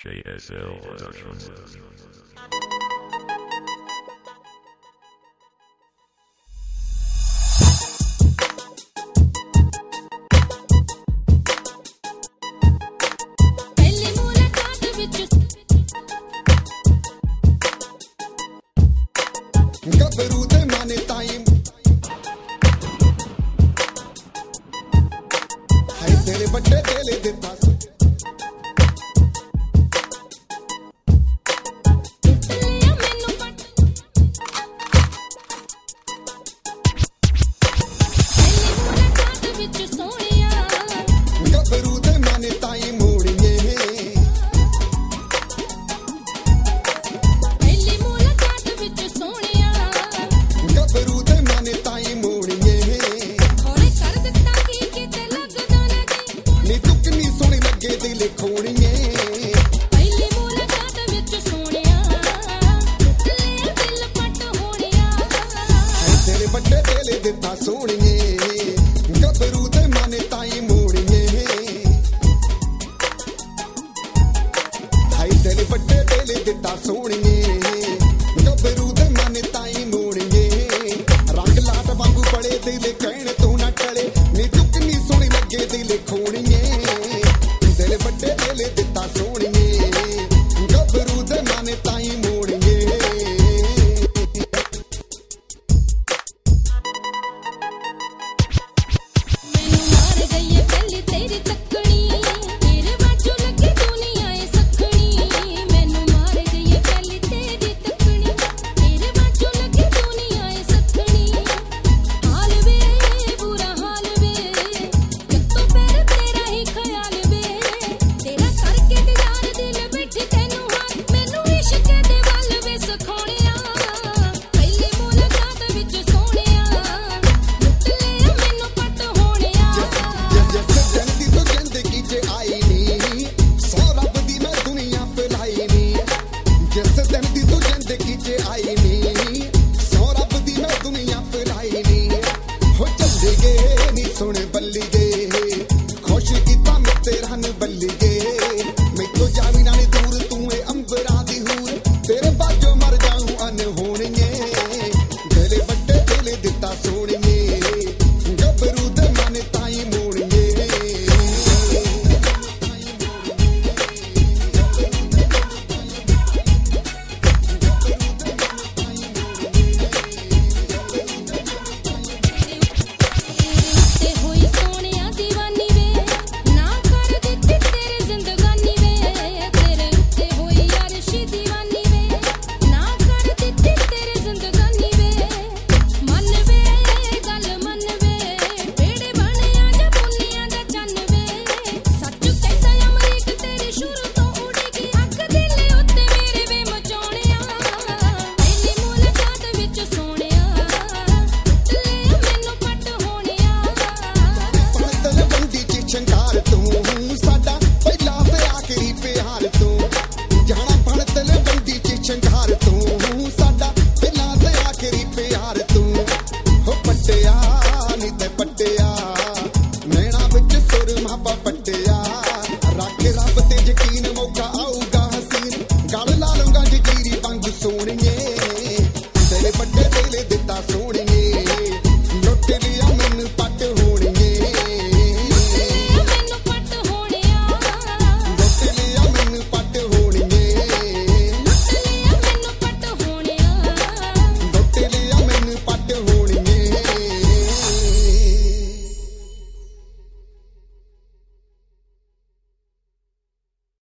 JSL Productions. ਗੱਭਰੂ ਦੇ ਮਾਨੇ time ਹਾਏ ਤੇਰੇ ਵੱਡੇ ਢੇਲੇ ਦੇ ਪਾਸ ਗੱਭਰੂ ਦੇ ਮਾਨੇ ਟਾਈਮ ਮੋੜੀਏ ਗੱਭਰੂ ਦੇ ਮਾਨੇ ਟਾਈਮ ਮੋੜੀਏ ਨੀ ਤੂੰ ਕਿੰਨੀ ਸੋਹਣੀ ਲੱਗੇ ਦਿਲ ਖੋਣੀਏ ਤੇਰੇ ਵੱਡੇ ਢੇਲੇ ਦਿੱਤਾ ਸੋਹਣੀਏ ਗੱਭਰੂ ਦੇ ਮਾਨੇ ਟਾਈਮ ਮੋੜੀਏ ਹਾਈ ਤੇਰੇ ਵੱਡੇ ਢੇਲੇ ਦਿੱਤਾ ਸੋਹਣੀਏ ਗੱਭਰੂ ਦੇ ਮਾਨੇ ਟਾਈਮ ਮੋੜੀਏ ਰੰਗ ਲਾਟ ਵਾਂਗੂ ਬੜੇ ਦਿਲ ਕਹਿਣ ਤੂੰ ਨਾ ਟਲੇ ਨੀ ਤੂੰ ਕਿੰਨੀ ਸੋਹਣੀ ਲੱਗੇ ਦਿਲ ਖੋਣੀਏ ਤੇਰੇ ਵੱਡੇ ਢੇਲੇ ਦਿੱਤਾ ਸੋਹਣੀਏ ਗੱਭਰੂ ਦੇ ਮਾਨੇ ਟਾਈਮ ਮੋੜੀਏ ਸੁਣ ਬੱਲੀਏ ਖੁਸ਼ ਕੀਤਾ ਮਿੱਤੇ ਰਨ ਬੱਲੀਏ ਮੈਥੋਂ ਜਾਵੀ ਨਾ ਨੀ ਦੂਰ ਤੂੰ ਏ ਅੰਬਰਾਂ ਦੀ ਹੂਰ ਤੇਰੇ ਬਾਝੋਂ ਮਰ ਜਾਊਂ ਅਨਹੋਣੀਏ ਤੇਰੇ ਵੱਡੇ ਢੇਲੇ ਦਿੱਤਾ ਸੋਹਣੀਏ ਗੱਭਰੂ ਦੇ ਮਨ ਤਾਈ ਮੋੜੀਏ ਸ਼ੰਕਾਰ ਤੂੰ ਸਾਡਾ ਪਹਿਲਾ ਤੇ ਆਖਰੀ ਪਿਆਰ ਤੂੰ